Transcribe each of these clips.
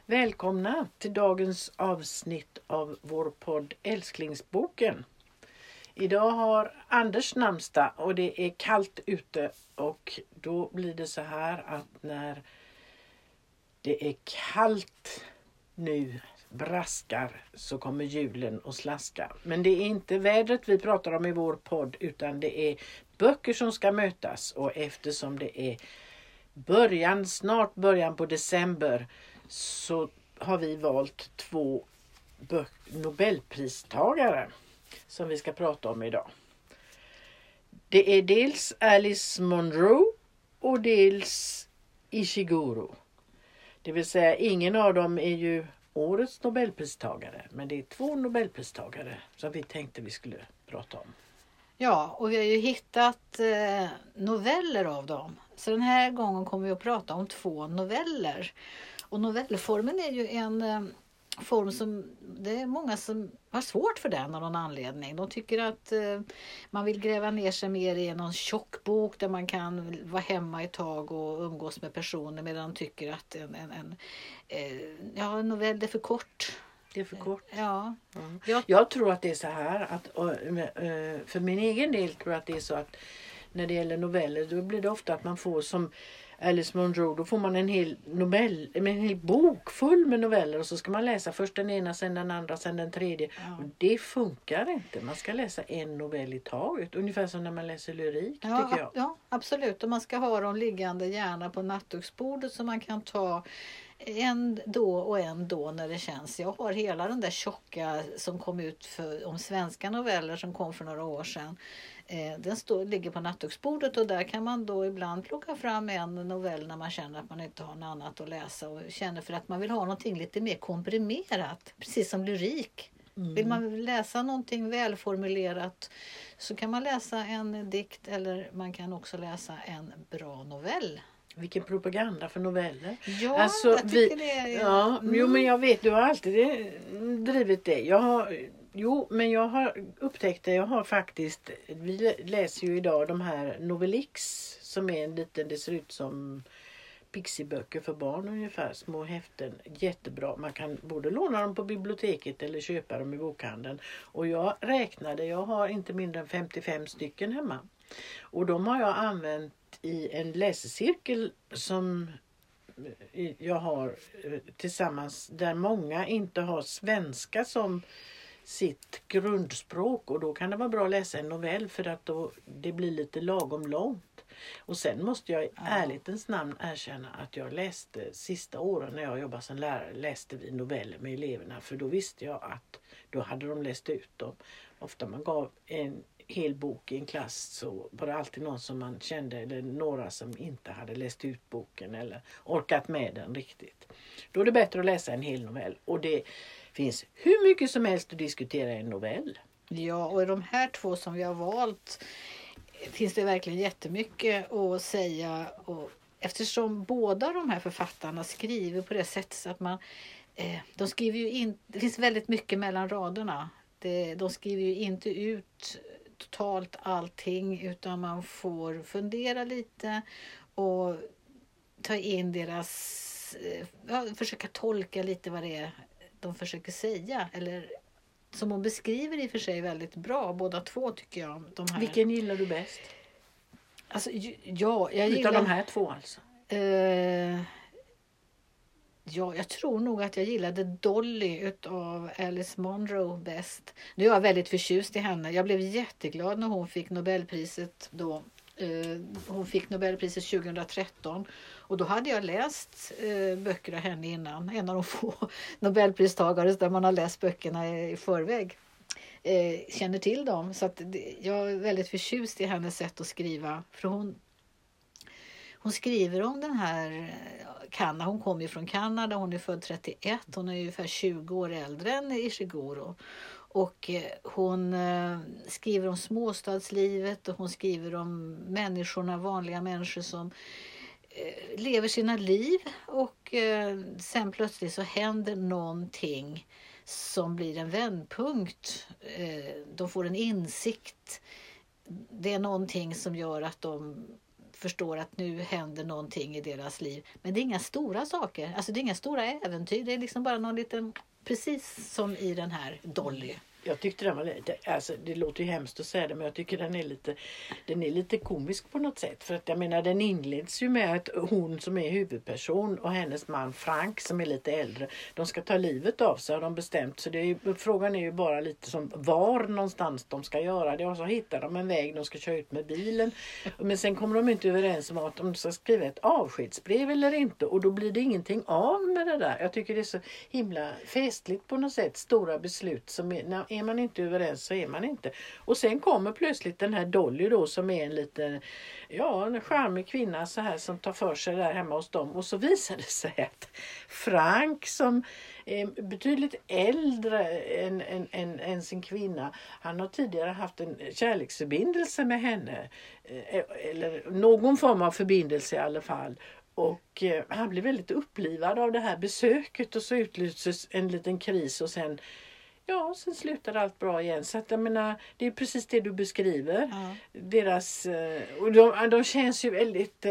Välkomna till dagens avsnitt av vår podd Älsklingsboken. Idag har Anders namnsdag och det är kallt ute och då blir det så här att när det är kallt nu braskar så kommer julen och slaska. Men det är inte vädret vi pratar om i vår podd utan det är böcker som ska mötas och eftersom det är snart början på december så har vi valt 2 Nobelpristagare som vi ska prata om idag. Det är dels Alice Munro och dels Ishiguro. Det vill säga ingen av dem är ju årets Nobelpristagare, men det är 2 Nobelpristagare som vi tänkte vi skulle prata om. Ja, och vi har ju hittat noveller av dem. Så den här gången kommer vi att prata om 2 noveller. Och novellformen är ju en form som det är många som har svårt för den av någon anledning. De tycker att man vill gräva ner sig mer i någon tjock bok där man kan vara hemma ett tag och umgås med personer, medan de tycker att en novell är för kort. Det är för kort. Ja. Jag tror att det är så här att för min egen del tror jag att det är så att när det gäller noveller då blir det ofta att man får som Alice Munro, då får man en hel bok full med noveller och så ska man läsa först den ena, sen den andra, sen den tredje. Ja. Och det funkar inte. Man ska läsa en novell i taget, ungefär som när man läser lyrik, tycker jag. Ja, absolut. Och man ska ha dem liggande gärna på nattduksbordet så man kan ta en då och en då när det känns. Jag har hela den där tjocka som kom ut om svenska noveller som kom för några år sedan. Den ligger på nattduksbordet och där kan man då ibland plocka fram en novell när man känner att man inte har något annat att läsa och känner för att man vill ha någonting lite mer komprimerat, precis som lyrik. Vill man läsa någonting välformulerat så kan man läsa en dikt eller man kan också läsa en bra novell. Vilken propaganda för noveller. Ja, alltså, jag tycker det är... Ja, jo, men jag vet, du har alltid drivit det. Men jag har upptäckt det. Jag har faktiskt, vi läser ju idag de här Novelix som är en liten, det ser ut som pixiböcker för barn ungefär, små häften. Jättebra. Man kan både låna dem på biblioteket eller köpa dem i bokhandeln. Och jag har inte mindre än 55 stycken hemma. Och de har jag använt i en läsecirkel som jag har tillsammans där många inte har svenska som sitt grundspråk och då kan det vara bra att läsa en novell för att det blir lite lagom långt. Och sen måste jag i ärlighetens namn erkänna att jag läste sista åren när jag jobbade som lärare läste vi noveller med eleverna för då visste jag att då hade de läst ut dem. Ofta man gav en hel bok i en klass så var det alltid någon som man kände eller några som inte hade läst ut boken eller orkat med den riktigt. Då är det bättre att läsa en hel novell och det finns hur mycket som helst att diskutera i en novell. Ja, och i de här 2 som vi har valt finns det verkligen jättemycket att säga och eftersom båda de här författarna skriver på det sättet att de skriver ju in, det finns väldigt mycket mellan raderna. De skriver ju inte ut totalt allting utan man får fundera lite och ta in försöka tolka lite vad det är de försöker säga eller som hon beskriver i och för sig väldigt bra båda 2 tycker jag. De här. Vilken gillar du bäst? Alltså, jag gillar... Utav de här 2 alltså? Jag tror nog att jag gillade Dolly utav Alice Munro bäst. Nu är jag väldigt förtjust i henne. Jag blev jätteglad när hon fick Nobelpriset då. Hon fick Nobelpriset 2013 och då hade jag läst böcker av henne innan. En av de få Nobelpristagare där man har läst böckerna i förväg. Känner till dem. Så att jag är väldigt förtjust i hennes sätt att skriva. För hon skriver om den här Kanada. Hon kommer ju från Kanada. Hon är född 31. Hon är ungefär 20 år äldre än Ishiguro. Och hon skriver om småstadslivet och hon skriver om människorna, vanliga människor som lever sina liv och sen plötsligt så händer någonting som blir en vändpunkt. De får en insikt. Det är någonting som gör att de förstår att nu händer någonting i deras liv. Men det är inga stora saker. Alltså det är inga stora äventyr. Det är liksom bara någon liten, precis som i den här Dolly. Jag tyckte den var lite, alltså det låter ju hemskt att säga det, men jag tycker den är lite komisk på något sätt. För att jag menar, den inleds ju med att hon som är huvudperson och hennes man Frank som är lite äldre, de ska ta livet av sig, har de bestämt. Så frågan är ju bara lite som var någonstans de ska göra det, och så hittar de en väg de ska köra ut med bilen. Men sen kommer de inte överens om att de ska skriva ett avskedsbrev eller inte, och då blir det ingenting av med det där. Jag tycker det är så himla festligt på något sätt, stora beslut som är man inte överens så är man inte. Och sen kommer plötsligt den här Dolly då, som är en liten, en charmig kvinna så här, som tar för sig där hemma hos dem. Och så visar det sig att Frank, som är betydligt äldre än sin kvinna, han har tidigare haft en kärleksförbindelse med henne. Eller någon form av förbindelse i alla fall. Och han blir väldigt upplivad av det här besöket, och så utlöses en liten kris, och sen slutar allt bra igen. Så att jag menar, det är precis det du beskriver. Ja. Deras, och de känns ju väldigt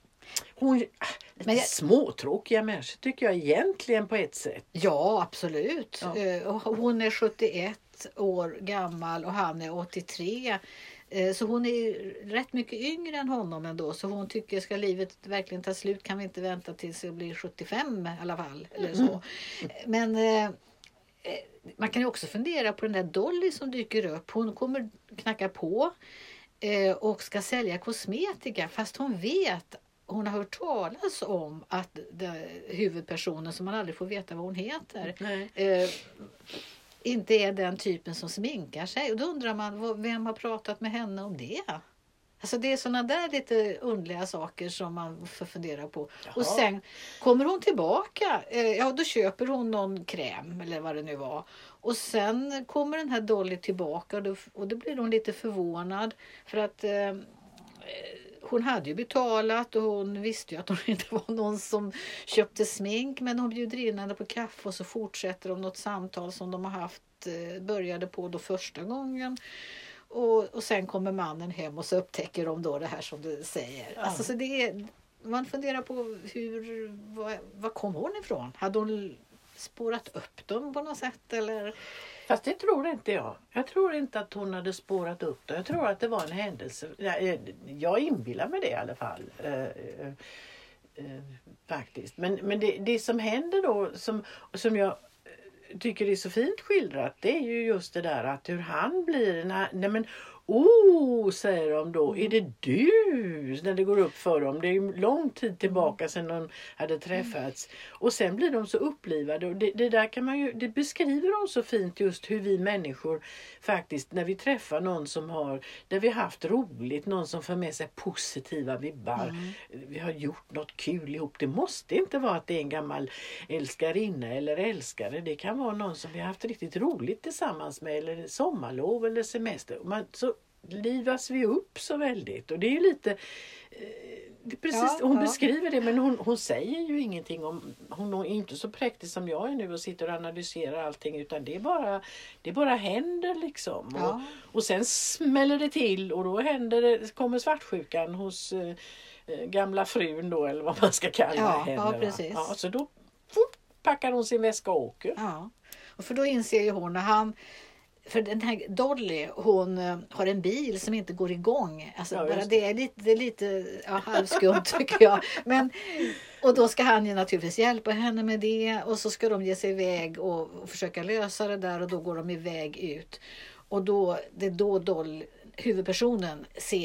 småtråkiga människor tycker jag egentligen på ett sätt. Ja, absolut. Ja. Hon är 71 år gammal och han är 83. Så hon är rätt mycket yngre än honom ändå. Så hon tycker, ska livet verkligen ta slut kan vi inte vänta tills jag blir 75 i alla fall. Eller så. Men man kan ju också fundera på den där Dolly som dyker upp. Hon kommer knacka på och ska sälja kosmetika, fast hon har hört talas om att huvudpersonen, som man aldrig får veta vad hon heter, inte är den typen som sminkar sig. Och då undrar man, vem har pratat med henne om det? Alltså det är sådana där lite underliga saker som man får fundera på. Jaha. Och sen kommer hon tillbaka. Då köper hon någon kräm eller vad det nu var. Och sen kommer den här Dolly tillbaka och då blir hon lite förvånad. För att hon hade ju betalat och hon visste ju att hon inte var någon som köpte smink. Men hon bjuder in henne på kaffe och så fortsätter de något samtal som de har haft, började på då första gången. Och sen kommer mannen hem och så upptäcker de då det här som du säger. Ja. Alltså, så man funderar på var kom hon ifrån? Hade hon spårat upp dem på något sätt? Eller? Fast det tror inte jag. Jag tror inte att hon hade spårat upp dem. Jag tror att det var en händelse. Jag inbillar mig det i alla fall. Faktiskt. Men det som händer då, som jag tycker är så fint skildrat, det är ju just det där att hur han blir säger de då, är det du? När det går upp för dem. Det är ju lång tid tillbaka sedan de hade träffats. Och sen blir de så upplivade. Och det där det beskriver de så fint, just hur vi människor faktiskt, när vi träffar någon där vi haft roligt, någon som får med sig positiva vibbar. Vi har gjort något kul ihop. Det måste inte vara att det är en gammal älskarinna eller älskare. Det kan vara någon som vi har haft riktigt roligt tillsammans med, eller sommarlov eller semester. Så livas vi upp så väldigt, och det är ju lite hon beskriver det, men hon säger ju ingenting om, hon är inte så präktig som jag är nu och sitter och analyserar allting, utan det bara händer liksom. Och sen smäller det till, och då kommer svartsjukan hos gamla frun då, eller vad man ska kalla henne. Ja, precis. Så då packar hon sin väska och åker. Ja, och för då inser ju hon för den här Dolly, hon har en bil som inte går igång. Alltså det är lite halvskumt tycker jag. Och då ska han ju naturligtvis hjälpa henne med det. Och så ska de ge sig iväg och försöka lösa det där. Och då går de iväg ut. Och då Dolly, huvudpersonen,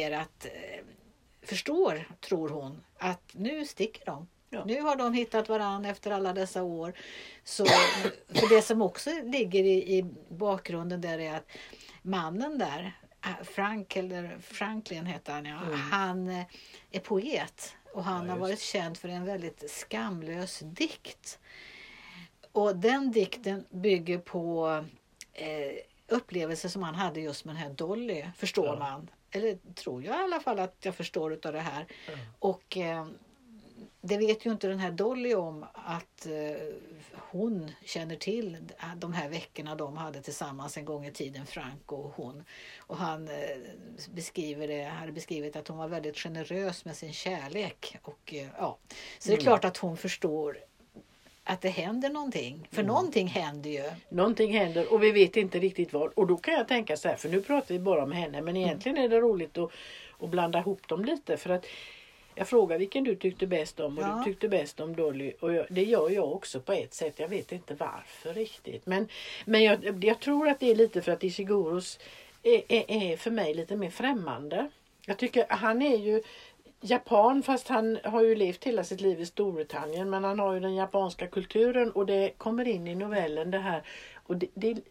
förstår, tror hon, att nu sticker de. Ja. Nu har de hittat varann efter alla dessa år. Så, för det som också ligger i bakgrunden där är att mannen där, Franklin heter han, han är poet. Och han har varit känd för en väldigt skamlös dikt. Och den dikten bygger på upplevelser som han hade just med den här Dolly, förstår man. Eller tror jag i alla fall att jag förstår utav det här. Och det vet ju inte den här Dolly om att hon känner till de här veckorna de hade tillsammans en gång i tiden, Frank och hon. Och han hade beskrivit att hon var väldigt generös med sin kärlek. Och, så det är klart att hon förstår att det händer någonting. För någonting händer ju. Någonting händer och vi vet inte riktigt vad. Och då kan jag tänka så här, för nu pratar vi bara om henne. Men egentligen är det roligt att blanda ihop dem lite. För att jag frågar vilken du tyckte bäst om. Och du tyckte bäst om Dolly. Och det gör jag också på ett sätt. Jag vet inte varför riktigt. Men jag tror att det är lite för att Ishiguros är för mig lite mer främmande. Jag tycker han är ju japan, fast han har ju levt hela sitt liv i Storbritannien, men han har ju den japanska kulturen och det kommer in i novellen det här, och det är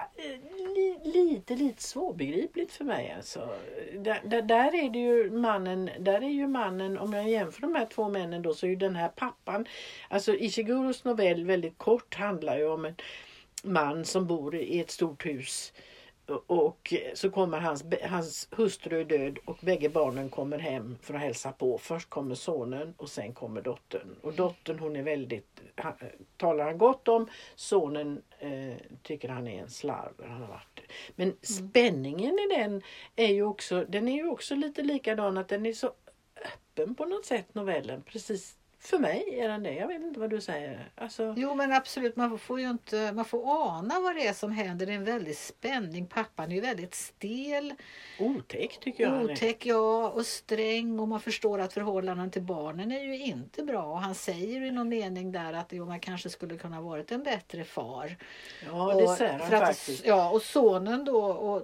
lite svårbegripligt för mig alltså. Där är det ju mannen, om jag jämför de här två männen då, så är ju den här pappan, alltså Ishiguros novell väldigt kort handlar ju om en man som bor i ett stort hus. Och så kommer hans hustru är död och bägge barnen kommer hem för att hälsa på. Först kommer sonen och sen kommer dottern. Och dottern, hon är väldigt, talar han gott om. Sonen tycker han är en slarver. Han har varit. Men spänningen i den är ju också lite likadan, att den är så öppen på något sätt, novellen. Precis. För mig är den det. Jag vet inte vad du säger. Alltså... Jo, men absolut. Man får ana vad det är som händer. Det är en väldig spänning. Pappan är ju väldigt stel. Otäck tycker jag. Otäck, ja. Och sträng. Och man förstår att förhållanden till barnen är ju inte bra. Och han säger i någon mening där att man kanske skulle kunna varit en bättre far. Ja, det säger han faktiskt. Ja, och sonen då...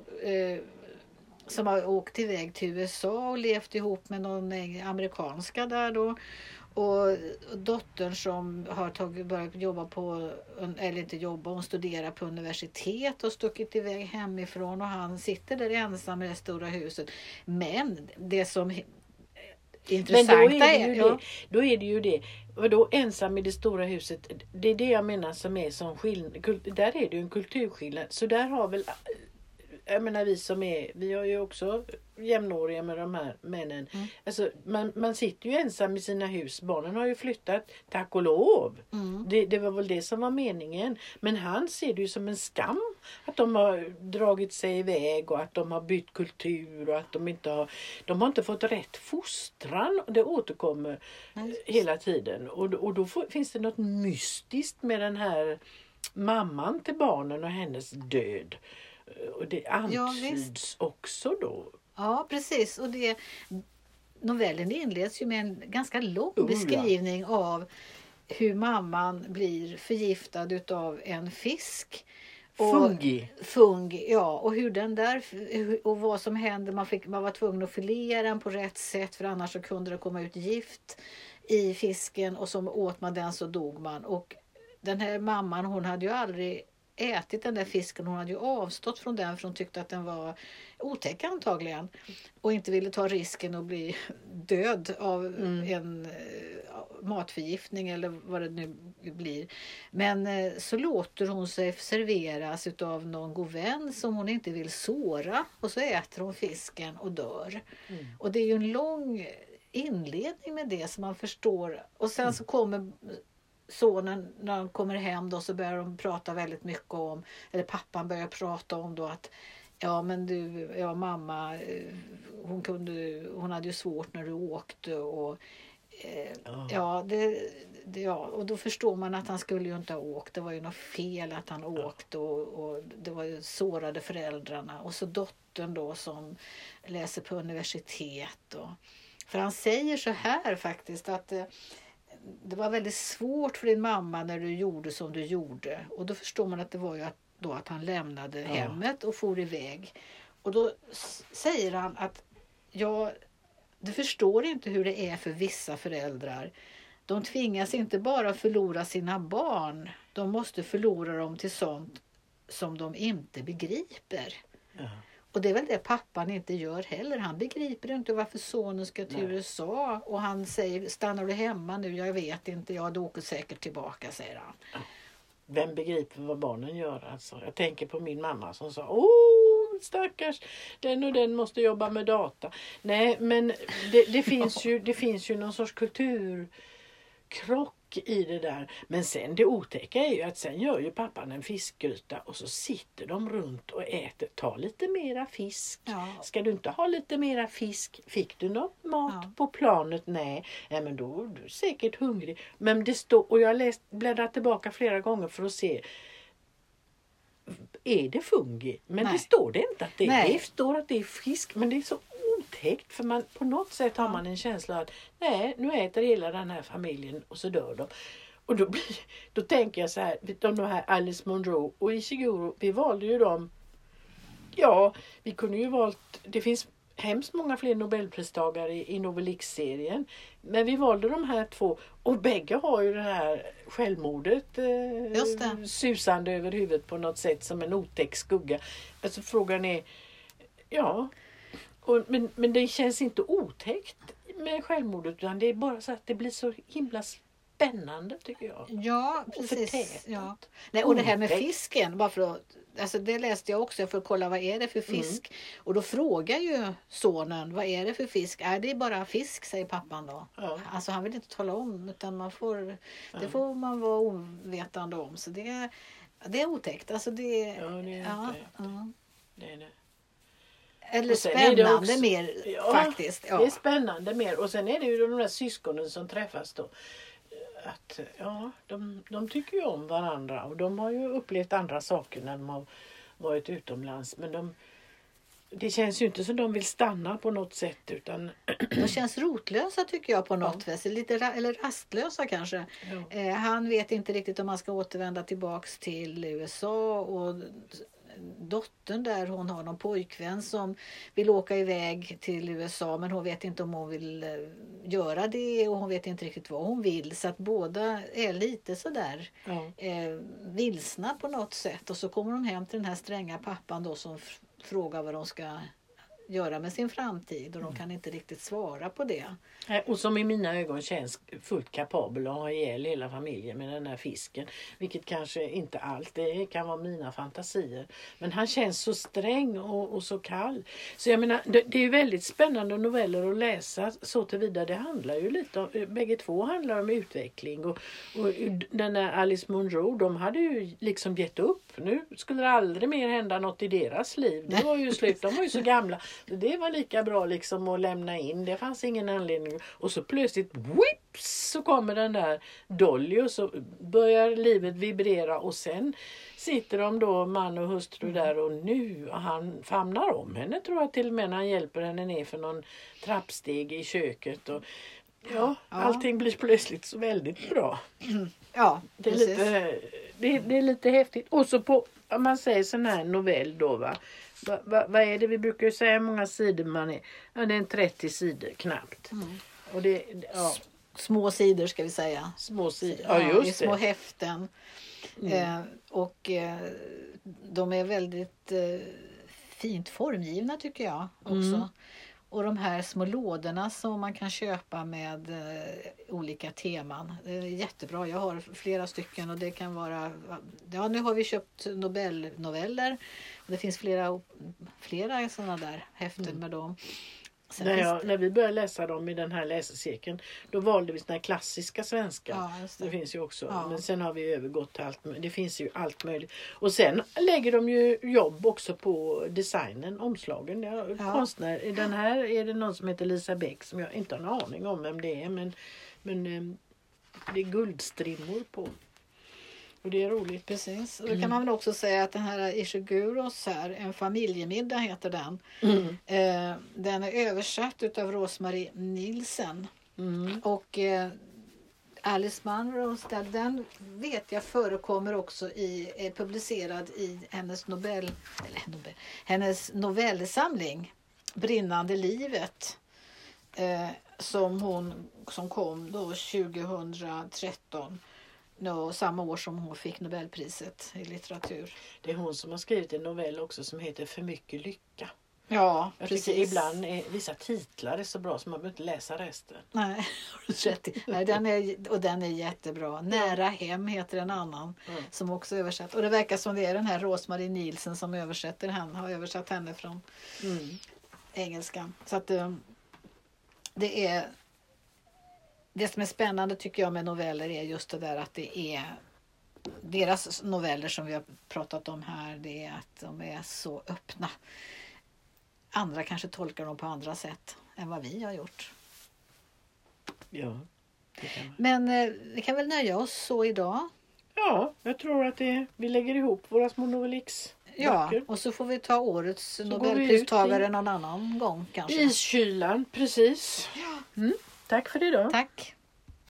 som har åkt iväg till USA och levt ihop med någon amerikanska där då. Och dottern som har börjat jobba hon studerar på universitet och stuckit iväg hemifrån, och han sitter där ensam i det stora huset. Men det som är intressanta då är det ju det. Och då ensam i det stora huset, det är det jag menar som är som skillnad. Där är det ju en kulturskillnad. Så där har väl, jag menar vi har ju också jämnåriga med de här männen. Alltså man sitter ju ensam i sina hus. Barnen har ju flyttat, tack och lov. Det var väl det som var meningen. Men han ser det ju som en skam att de har dragit sig iväg och att de har bytt kultur och att de har inte fått rätt fostran. Det återkommer hela tiden. Och då finns det något mystiskt med den här mamman till barnen och hennes död. Och det antyds också då. Ja, precis. Och novellen inleds ju med en ganska lång beskrivning av hur mamman blir förgiftad utav en fisk. Fungi, ja. Och hur den där, och vad som hände. Man var tvungen att filera den på rätt sätt, för annars så kunde det komma ut gift i fisken, och så åt man den så dog man. Och den här mamman, hon hade ju aldrig ätit den där fisken. Hon hade ju avstått från den för hon tyckte att den var otäck antagligen. Och inte ville ta risken att bli död av en matförgiftning eller vad det nu blir. Men så låter hon sig serveras av någon god vän som hon inte vill såra. Och så äter hon fisken och dör. Och det är ju en lång inledning med det som man förstår. Och sen så kommer sonen, när han kommer hem då, så börjar de prata väldigt mycket om, eller pappan börjar prata om då att mamma, hon hade ju svårt när du åkte och och då förstår man att han skulle ju inte ha åkt. Det var ju något fel att han åkte och det var ju sårade föräldrarna. Och så dottern då som läser på universitet. För han säger så här faktiskt att det var väldigt svårt för din mamma när du gjorde som du gjorde. Och då förstår man att det var ju att han lämnade hemmet och for iväg. Och då säger han att du förstår inte hur det är för vissa föräldrar. De tvingas inte bara förlora sina barn. De måste förlora dem till sånt som de inte begriper. Ja. Och det är väl det pappan inte gör heller. Han begriper inte varför sonen ska till USA. Och han säger, stannar du hemma nu? Jag vet inte, jag åker säkert tillbaka, säger han. Ja. Vem begriper vad barnen gör? Alltså, jag tänker på min mamma som sa, stackars, den och den måste jobba med data. Nej, men det finns ju någon sorts kultur krock i det där. Men sen det otäcka är ju att sen gör ju pappan en fiskgryta och så sitter de runt och äter. Ta lite mera fisk. Ja. Ska du inte ha lite mera fisk? Fick du något mat på planet? Nej. Men då är du säkert hungrig. Men det står, och jag har bläddrat tillbaka flera gånger för att se. Är det fungi? Men det står det inte att det är. Det står att det är fisk. Men det är så otäckt. För man, på något sätt har man en känsla att nej, nu äter hela den här familjen och så dör de. Och då tänker jag så här, de här Alice Munro och Ishiguro, vi valde ju dem. Ja, vi kunde ju valt, det finns hemskt många fler Nobelpristagare i Nobelix-serien. Men vi valde de här två. Och bägge har ju det här självmordet susande över huvudet på något sätt som en otäck skugga. Alltså frågan är, ja, men det känns inte otäckt med självmordet, utan det är bara så att det blir så himla spännande tycker jag. Ja, precis. Ja. Nej, och det här med fisken, bara för att, alltså det läste jag också för att kolla vad är det för fisk. Och då frågar ju sonen, vad är det för fisk? Är det bara fisk, säger pappan då. Ja. Alltså han vill inte tala om, utan det får man vara ovetande om. Så det är otäckt. Alltså det, ja, det är otäckt. Det är det. Eller spännande mer faktiskt. Ja. Det är spännande mer. Och sen är det ju de där syskonen som träffas då. Att de tycker ju om varandra. Och de har ju upplevt andra saker när de har varit utomlands. Men det känns ju inte som de vill stanna på något sätt. Utan de känns rotlösa tycker jag på något vis. Eller rastlösa kanske. Ja. Han vet inte riktigt om han ska återvända tillbaks till USA. Och dottern där, hon har någon pojkvän som vill åka iväg till USA, men hon vet inte om hon vill göra det och hon vet inte riktigt vad hon vill, så att båda är lite sådär vilsna på något sätt. Och så kommer hon hem till den här stränga pappan då som frågar vad de ska göra med sin framtid och de kan inte riktigt svara på det. Och som i mina ögon känns fullt kapabel att ha ihjäl hela familjen med den här fisken. Vilket kanske inte allt, det kan vara mina fantasier. Men han känns så sträng och så kall. Så jag menar, det är ju väldigt spännande noveller att läsa så tillvida. Det handlar ju lite om, bägge två handlar om utveckling. Och den där Alice Munro, de hade ju liksom gett upp. Nu skulle det aldrig mer hända något i deras liv. Det var ju slut, de var ju så gamla. Det var lika bra liksom att lämna in. Det fanns ingen anledning. Och så plötsligt, whips, så kommer den där Dolly och så börjar livet vibrera. Och sen sitter de då, man och hustru där och nu han famnar om henne, tror jag till och med när han hjälper henne ner för någon trappsteg i köket. Och allting blir plötsligt så väldigt bra. Ja, det är lite häftigt. Och så på, om man säger sån här novell då va. Vad är det vi brukar säga, många sidor man är? Ja, det är en 30 sidor knappt. Och små sidor ska vi säga. Små sidor, ja just det. Små häften. Och de är väldigt fint formgivna tycker jag också. Och de här små lådorna som man kan köpa med olika teman. Det är jättebra. Jag har flera stycken och det kan vara... Ja, nu har vi köpt Nobelnoveller. Och det finns flera sådana där häften med dem. När vi började läsa dem i den här läsecirkeln, då valde vi såna här klassiska svenska. Ja, det finns ju också. Ja. Men sen har vi övergått till allt. Det finns ju allt möjligt. Och sen lägger de ju jobb också på designen, omslagen. Konstnär. Den här är det någon som heter Lisa Bäck som jag inte har en aning om vem det är. Men det är guldstrimmor på. Och det är roligt. Precis. Och då kan man väl också säga att den här Ishiguros här, En familjemiddag heter den. Den är översatt utav Rosmarie Nielsen. Och Alice Munro, den vet jag förekommer också är publicerad i hennes novellsamling Brinnande livet. Som kom då 2013. Samma år som hon fick Nobelpriset i litteratur. Det är hon som har skrivit en novell också som heter För mycket lycka. Ja, jag precis. tycker ibland vissa titlar är så bra som man behöver inte läsa resten. Nej, den är jättebra. Nära hem heter en annan som också översatt. Och det verkar som det är den här Rosmarie Nielsen som har översatt henne från engelskan. Så att det är Det som är spännande tycker jag med noveller är just det där att det är deras noveller som vi har pratat om här, det är att de är så öppna. Andra kanske tolkar dem på andra sätt än vad vi har gjort. Ja, det kan man. Men vi kan väl nöja oss så idag. Ja, jag tror att vi lägger ihop våra små Novelix. Ja, och så får vi ta årets går vi Nobelpristagare ut i någon annan gång kanske. Iskylan, precis. Ja. Tack för idag. Tack.